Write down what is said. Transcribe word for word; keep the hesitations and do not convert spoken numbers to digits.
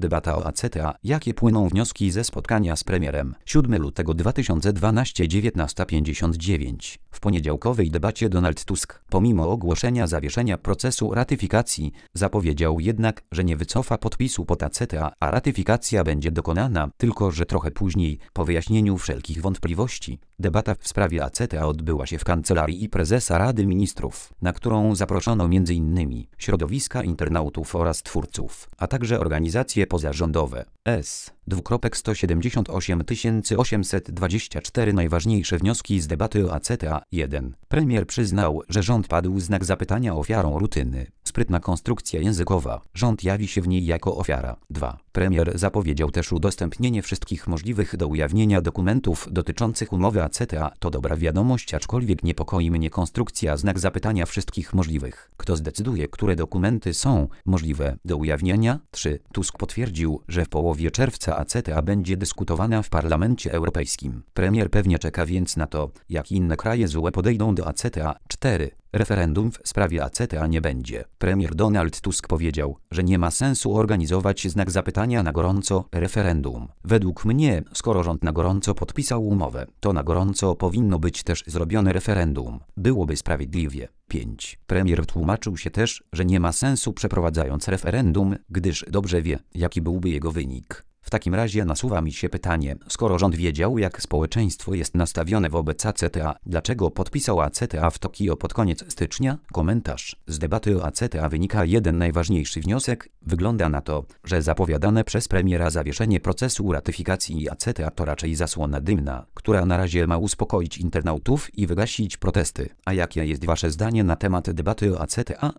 Debata o A C T A. Jakie płyną wnioski ze spotkania z premierem? siódmego lutego dwa tysiące dwunastego, dziewiętnasta pięćdziesiąt dziewięć. W poniedziałkowej debacie Donald Tusk, pomimo ogłoszenia zawieszenia procesu ratyfikacji, zapowiedział jednak, że nie wycofa podpisu pod A C T A, a ratyfikacja będzie dokonana, tylko że trochę później, po wyjaśnieniu wszelkich wątpliwości. Debata w sprawie A C T A odbyła się w kancelarii prezesa Rady Ministrów, na którą zaproszono między innymi środowiska internautów oraz twórców, a także organizacje pozarządowe. S. sto siedemdziesiąt osiem tysięcy osiemset dwadzieścia cztery Najważniejsze wnioski z debaty o A C T A. jeden. Premier przyznał, że rząd padł znak zapytania ofiarą rutyny. Sprytna konstrukcja językowa. Rząd jawi się w niej jako ofiara. dwa. Premier zapowiedział też udostępnienie wszystkich możliwych do ujawnienia dokumentów dotyczących umowy A C T A. To dobra wiadomość, aczkolwiek niepokoi mnie konstrukcja znak zapytania wszystkich możliwych. Kto zdecyduje, które dokumenty są możliwe do ujawnienia? trzy. Tusk potwierdził, że w połowie czerwca A C T A będzie dyskutowana w Parlamencie Europejskim. Premier pewnie czeka więc na to, jak inne kraje Z U E podejdą do A C T A. cztery. Referendum w sprawie A C T A nie będzie. Premier Donald Tusk powiedział, że nie ma sensu organizować znak zapytania na gorąco referendum. Według mnie, skoro rząd na gorąco podpisał umowę, to na gorąco powinno być też zrobione referendum. Byłoby sprawiedliwie. pięć. Premier tłumaczył się też, że nie ma sensu przeprowadzając referendum, gdyż dobrze wie, jaki byłby jego wynik. W takim razie nasuwa mi się pytanie, skoro rząd wiedział, jak społeczeństwo jest nastawione wobec A C T A, dlaczego podpisał A C T A w Tokio pod koniec stycznia? Komentarz. Z debaty o A C T A wynika jeden najważniejszy wniosek. Wygląda na to, że zapowiadane przez premiera zawieszenie procesu ratyfikacji A C T A to raczej zasłona dymna, która na razie ma uspokoić internautów i wygasić protesty. A jakie jest wasze zdanie na temat debaty o A C T A?